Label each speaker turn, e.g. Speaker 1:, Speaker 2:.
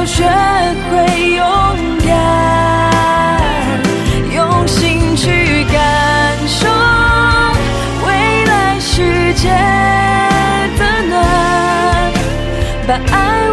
Speaker 1: 学会勇敢，用心去感受未来世界的暖，把爱